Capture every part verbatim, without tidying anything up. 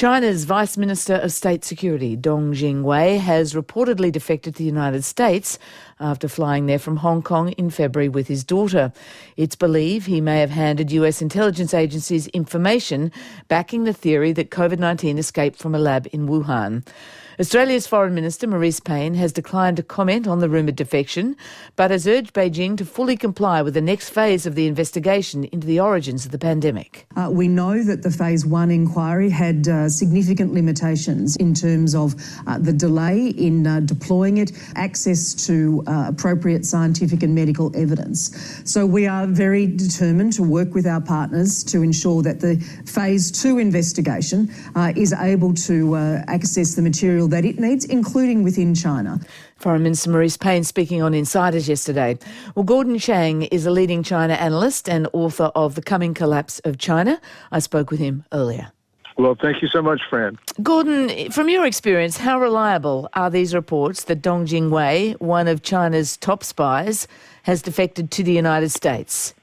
China's Vice Minister of State Security, Dong Jingwei, has reportedly defected to the United States after flying there from Hong Kong in February with his daughter. It's believed he may have handed U S intelligence agencies information backing the theory that COVID nineteen escaped from a lab in Wuhan. Australia's Foreign Minister, Marise Payne, has declined to comment on the rumoured defection, but has urged Beijing to fully comply with the next phase of the investigation into the origins of the pandemic. Uh, we know that the phase one inquiry had uh, significant limitations in terms of uh, the delay in uh, deploying it, access to uh, appropriate scientific and medical evidence. So we are very determined to work with our partners to ensure that the phase two investigation uh, is able to uh, access the material that it needs, including within China. Foreign Minister Marise Payne speaking on Insiders yesterday. Well, Gordon Chang is a leading China analyst and author of The Coming Collapse of China. I spoke with him earlier. Well, thank you so much, Fran. Gordon, from your experience, how reliable are these reports that Dong Jingwei, one of China's top spies, has defected to the United States?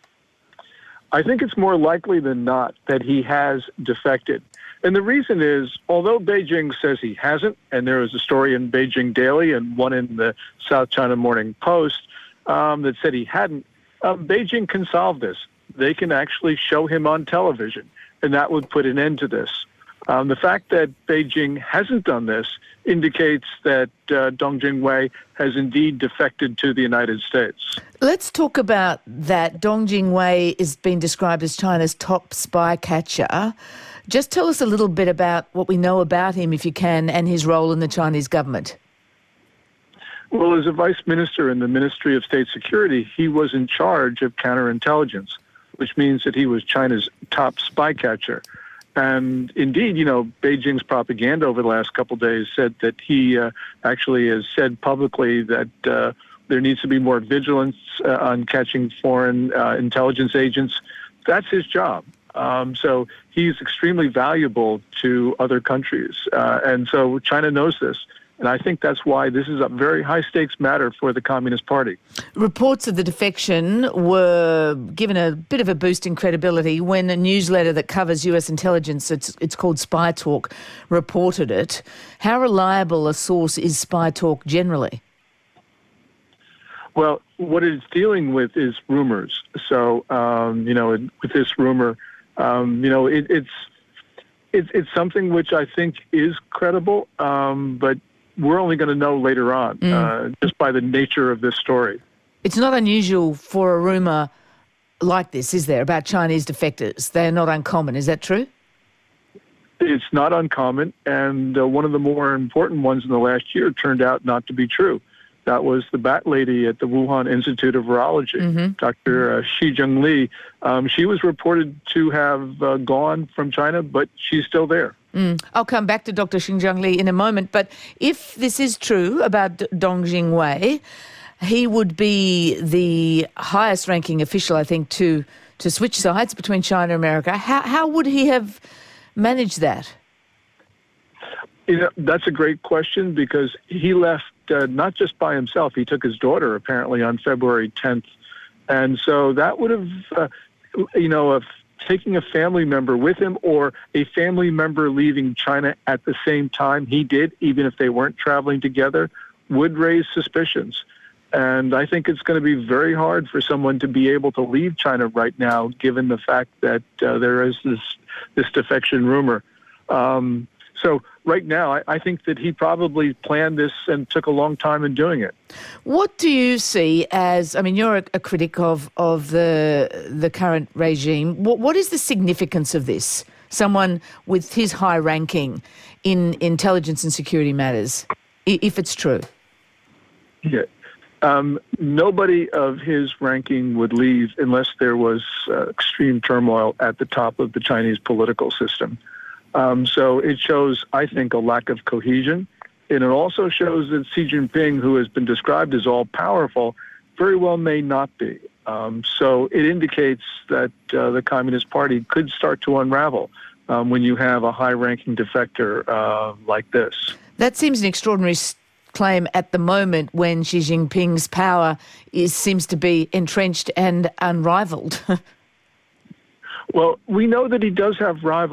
I think it's more likely than not that he has defected. And the reason is, although Beijing says he hasn't, and there was a story in Beijing Daily and one in the South China Morning Post um, that said he hadn't, um, Beijing can solve this. They can actually show him on television, and that would put an end to this. Um, the fact that Beijing hasn't done this indicates that uh, Dong Jingwei has indeed defected to the United States. Let's talk about that. Dong Jingwei is being described as China's top spy catcher. Just tell us a little bit about what we know about him, if you can, and his role in the Chinese government. Well, as a vice minister in the Ministry of State Security, he was in charge of counterintelligence, which means that he was China's top spy catcher. And indeed, you know, Beijing's propaganda over the last couple of days said that he uh, actually has said publicly that uh, there needs to be more vigilance uh, on catching foreign uh, intelligence agents. That's his job. Um, so he's extremely valuable to other countries. Uh, and so China knows this. And I think that's why this is a very high-stakes matter for the Communist Party. Reports of the defection were given a bit of a boost in credibility when a newsletter that covers U S intelligence, it's, it's called Spy Talk, reported it. How reliable a source is Spy Talk generally? Well, what it's dealing with is rumors. So, um, you know, with this rumor, um, you know, it, it's, it's it's something which I think is credible, um, but we're only going to know later on, mm. uh, just by the nature of this story. It's not unusual for a rumour like this, is there, about Chinese defectors? They're not uncommon. Is that true? It's not uncommon, and uh, one of the more important ones in the last year turned out not to be true. That was the bat lady at the Wuhan Institute of Virology, mm-hmm. Doctor Uh, Shi Zhengli. Um, she was reported to have uh, gone from China, but she's still there. Mm. I'll come back to Doctor Shi Zhengli in a moment, but if this is true about D- Dong Jingwei, he would be the highest-ranking official, I think, to to switch sides between China and America. How how would he have managed that? You know, that's a great question, because he left uh, not just by himself. He took his daughter, apparently, on February tenth. And so that would have, uh, you know, of taking a family member with him, or a family member leaving China at the same time he did, even if they weren't traveling together, would raise suspicions. And I think it's going to be very hard for someone to be able to leave China right now, given the fact that uh, there is this, this defection rumor. Um, So right now, I, I think that he probably planned this and took a long time in doing it. What do you see as, I mean, you're a, a critic of, of the the current regime. What, what is the significance of this? Someone with his high ranking in intelligence and security matters, if it's true? Yeah. Um, nobody of his ranking would leave unless there was uh, extreme turmoil at the top of the Chinese political system. Um, so it shows, I think, a lack of cohesion. And it also shows that Xi Jinping, who has been described as all-powerful, very well may not be. Um, so it indicates that uh, the Communist Party could start to unravel um, when you have a high-ranking defector uh, like this. That seems an extraordinary claim at the moment when Xi Jinping's power is seems to be entrenched and unrivaled. Well, we know that he does have rivals.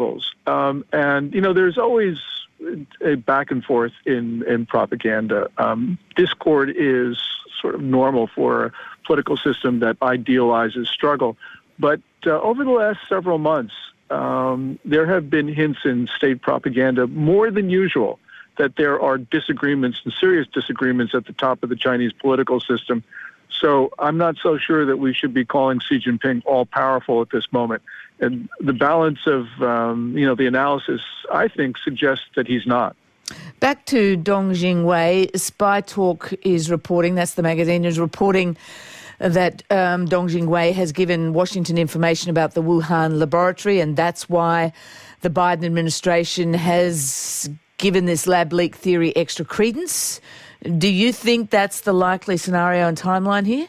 Um, and, you know, there's always a back and forth in, in propaganda. Um, discord is sort of normal for a political system that idealizes struggle. But uh, over the last several months, um, there have been hints in state propaganda more than usual that there are disagreements and serious disagreements at the top of the Chinese political system. So I'm not so sure that we should be calling Xi Jinping all-powerful at this moment. And the balance of, um, you know, the analysis, I think, suggests that he's not. Back to Dong Jingwei, Spy Talk is reporting, that's the magazine, is reporting that um, Dong Jingwei has given Washington information about the Wuhan laboratory, and that's why the Biden administration has given this lab leak theory extra credence. Do you think that's the likely scenario and timeline here?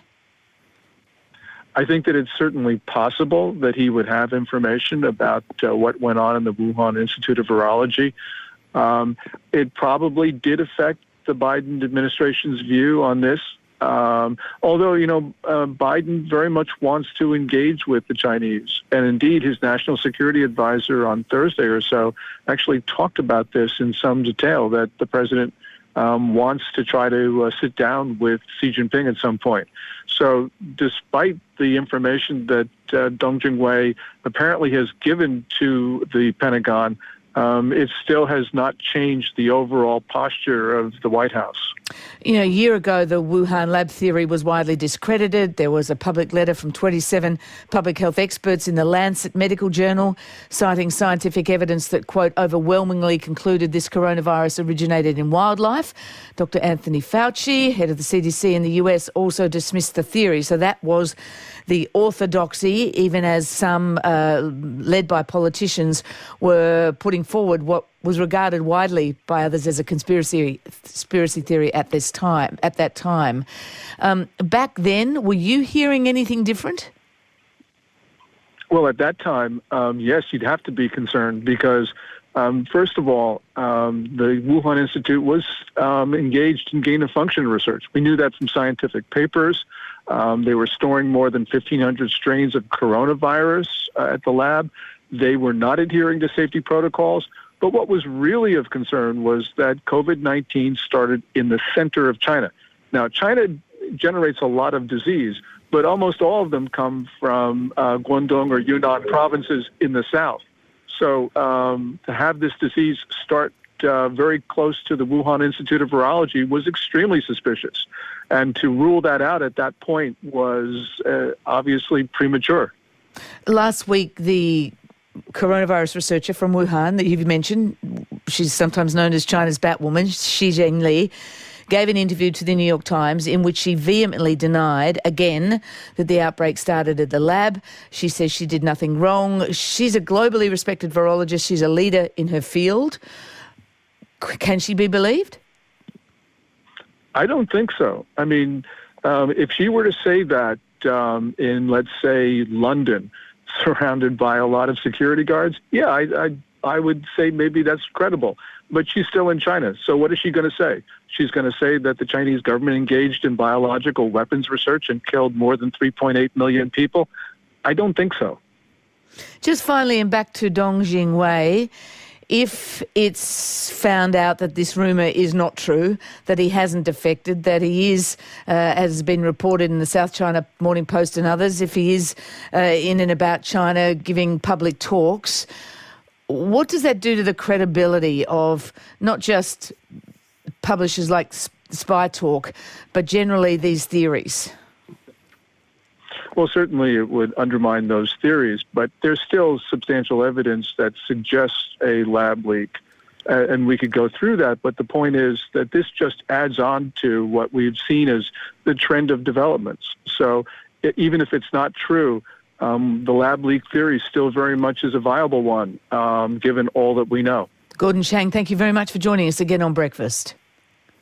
I think that it's certainly possible that he would have information about uh, what went on in the Wuhan Institute of Virology. Um, it probably did affect the Biden administration's view on this. Um, although, you know, uh, Biden very much wants to engage with the Chinese. And indeed, his national security advisor on Thursday or so actually talked about this in some detail, that the president um, wants to try to uh, sit down with Xi Jinping at some point. So despite the information that uh, Dong Jingwei apparently has given to the Pentagon, Um, it still has not changed the overall posture of the White House. You know, a year ago, the Wuhan lab theory was widely discredited. There was a public letter from twenty-seven public health experts in the Lancet Medical Journal citing scientific evidence that, quote, overwhelmingly concluded this coronavirus originated in wildlife. Doctor Anthony Fauci, head of the C D C in the U S, also dismissed the theory. So that was the orthodoxy, even as some, uh, led by politicians, were putting forward what was regarded widely by others as a conspiracy conspiracy theory at this time. At that time, um, back then, were you hearing anything different? Well, at that time, um, yes, you'd have to be concerned because, um, first of all, um, the Wuhan Institute was um, engaged in gain-of-function research. We knew that from scientific papers. Um, they were storing more than fifteen hundred strains of coronavirus uh, at the lab. They were not adhering to safety protocols. But what was really of concern was that COVID nineteen started in the center of China. Now, China generates a lot of disease, but almost all of them come from uh, Guangdong or Yunnan provinces in the south. So um, to have this disease start uh, very close to the Wuhan Institute of Virology was extremely suspicious. And to rule that out at that point was uh, obviously premature. Last week, the coronavirus researcher from Wuhan that you've mentioned, she's sometimes known as China's Batwoman, Shi Zhengli, gave an interview to the New York Times in which she vehemently denied, again, that the outbreak started at the lab. She says she did nothing wrong. She's a globally respected virologist. She's a leader in her field. Can she be believed? I don't think so. I mean, um, if she were to say that um, in, let's say, London, surrounded by a lot of security guards, yeah, I, I, I would say maybe that's credible. But she's still in China. So what is she going to say? She's going to say that the Chinese government engaged in biological weapons research and killed more than three point eight million people? I don't think so. Just finally, and back to Dong Jingwei, if it's found out that this rumour is not true, that he hasn't defected, that he is, uh, as has been reported in the South China Morning Post and others, if he is uh, in and about China giving public talks, what does that do to the credibility of not just publishers like Spy Talk, but generally these theories? Well, certainly it would undermine those theories, but there's still substantial evidence that suggests a lab leak, uh, and we could go through that. But the point is that this just adds on to what we've seen as the trend of developments. So it, even if it's not true, um, the lab leak theory still very much is a viable one, um, given all that we know. Gordon Chang, thank you very much for joining us again on Breakfast.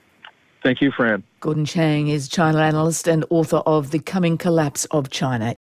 Thank you, Fran. Gordon Chang is China analyst and author of The Coming Collapse of China.